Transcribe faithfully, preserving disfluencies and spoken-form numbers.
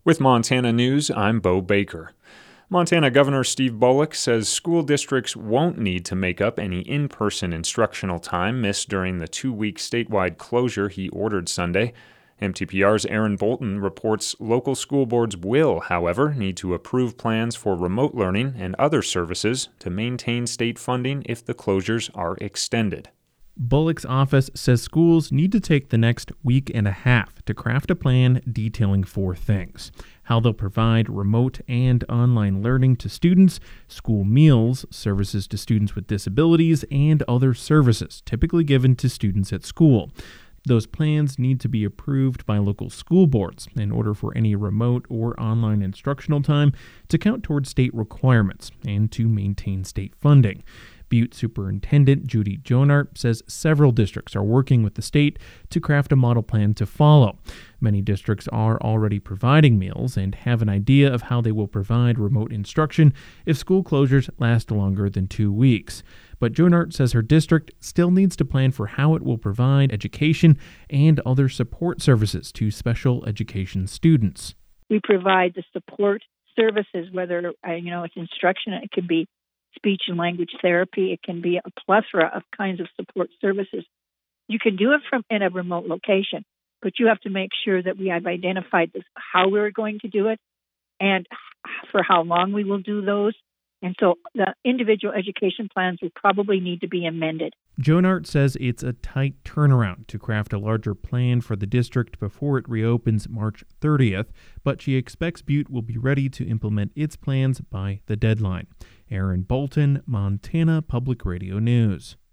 With Montana News, I'm Bo Baker. Montana Governor Steve Bullock says school districts won't need to make up any in-person instructional time missed during the two-week statewide closure he ordered Sunday. M T P R's Aaron Bolton reports local school boards will, however, need to approve plans for remote learning and other services to maintain state funding if the closures are extended. Bullock's office says schools need to take the next week and a half to craft a plan detailing four things: how they'll provide remote and online learning to students, school meals, services to students with disabilities, and other services typically given to students at school. Those plans need to be approved by local school boards in order for any remote or online instructional time to count toward state requirements and to maintain state funding. Butte Superintendent Judy Jonart says several districts are working with the state to craft a model plan to follow. Many districts are already providing meals and have an idea of how they will provide remote instruction if school closures last longer than two weeks. But Jonart says her district still needs to plan for how it will provide education and other support services to special education students. We provide the support services, whether uh, you know it's instruction, it could be speech and language therapy, it can be a plethora of kinds of support services. You can do it from in a remote location, but you have to make sure that we have identified this, how we're going to do it and for how long we will do those. And so the individual education plans will probably need to be amended. Jonart says it's a tight turnaround to craft a larger plan for the district before it reopens March thirtieth, but she expects Butte will be ready to implement its plans by the deadline. Aaron Bolton, Montana Public Radio News.